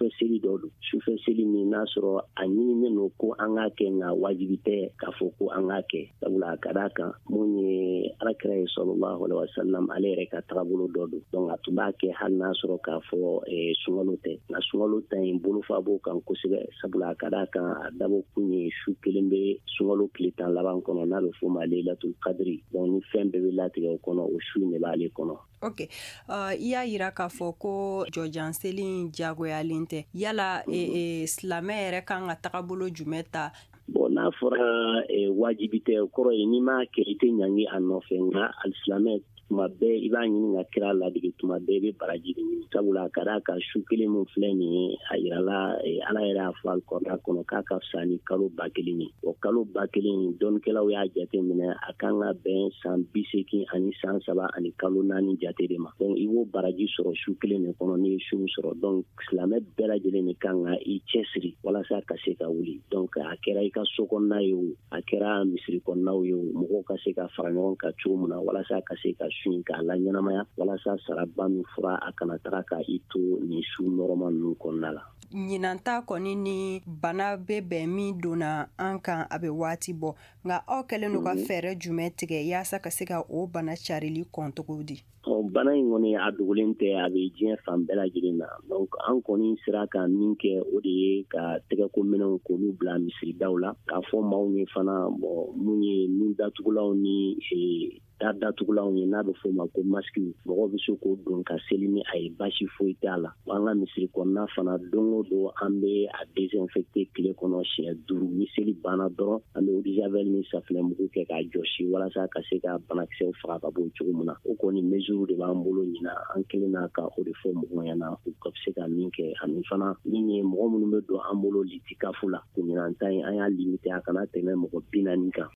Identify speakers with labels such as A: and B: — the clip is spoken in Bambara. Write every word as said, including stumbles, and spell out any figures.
A: sufɛ seli dɔ don sufɛ seli min n'a sɔrɔ a ɲininen don ko an k'a kɛ nka wajibi tɛ k'a fɔ ko an k'a kɛ sabula ka d'a kan mun ye alakira ye sɔlɔlahu alehi wasalam ale yɛrɛ ka tagabolo dɔ don donc a tun b'a kɛ hali n'a sɔrɔ k'a fɔ sunkalo tɛ nka sunkalo ta in bolofa b'o kan kosɛbɛ sabula ka d'a kan a dabɔ kun ye su kelen bɛ sunkalo tile tan laban kɔnɔ n'a bɛ f'o ma leilatul kadiri donc ni fɛn bɛɛ bɛ latigɛ o kɔnɔ o su in de b'ale kɔnɔ.
B: Ok, uh, i y'a yira k'a fɔ ko jɔjan seli jagoyalen tɛ yala mm -hmm. e, e, silamɛ yɛrɛ kan ka tagabolo jumɛn ta?
A: Bon n'a fɔra e, wajibi tɛ kɔrɔ ye n'i m'a kɛ i tɛ ɲangi a nɔfɛ nka alisilamɛ tuma bɛɛ i b'a ɲini ka kira ladege tuma bɛɛ i bɛ baraji de ɲini sabula ka d'a kan su kelen min filɛ nin ye a yirala ala yɛrɛ y'a fɔ alikɔrɔna kɔnɔ k'a ka fisa ni kalo ba kelen ye o kalo ba kelen dɔnnikɛlaw y'a jate minɛ a kan ka bɛn san bi seegin ani san saba ani kalo naani jate de ma donc i b'o baraji sɔrɔ su kelen de kɔnɔ n'i ye su sɔrɔ donc silamɛ bɛɛ lajɛlen de kan ka i cɛsiri walasa ka se ka wuli donc a kɛra i ka so kɔnɔna ye o a kɛra misiri kɔnɔnaw ye o mɔgɔw ka se ka fara ɲɔgɔn kan cogo min na walasa ka se ka su in k'a la ɲɛnamaya walasa saraba min fura a kana taga ka i to nin su nɔrɔma ninnu kɔnɔna la.
B: Ɲinanta kɔni ni bana bɛ bɛn min donna an kan a bɛ waati bɔ nka aw kɛlen don ka fɛɛrɛ jumɛn tigɛ yaasa ka se ka o bana carili kɔn cogo di?
A: Bana in kɔni a dogolen tɛ a bɛ diɲɛ fan bɛɛ lajɛlen na donc an kɔni sera ka min kɛ o de ye ka tɛgɛkominɛnw k'olu bila misiridaw la k'a fɔ maaw ye fana bon mun ye nun datugulanw ni da datugulanw ye n'a bɛ f'o ma ko masque mɔgɔw bɛ se k'o don ka seli ni a ye basi foyi t'a la an ka misiri kɔnɔna fana don o don an bɛ a désinfecter tile kɔnɔ siɲɛ duuru ni seli banna dɔrɔn an bɛ eau de javel ni safinɛmugu kɛ k'a jɔsi walasa ka se ka banakisɛw faga ka bɔ cogo min na o kɔni mesure de b'an bolo ɲina an kelen n'a ka o de fɔ mɔgɔw ɲɛna u ka se ka min kɛ ani fana min ye mɔgɔ minnu bɛ don an bolo litikafu la ko ɲinan ta in an y'a limité a kana tɛmɛ mɔgɔ bi naani kan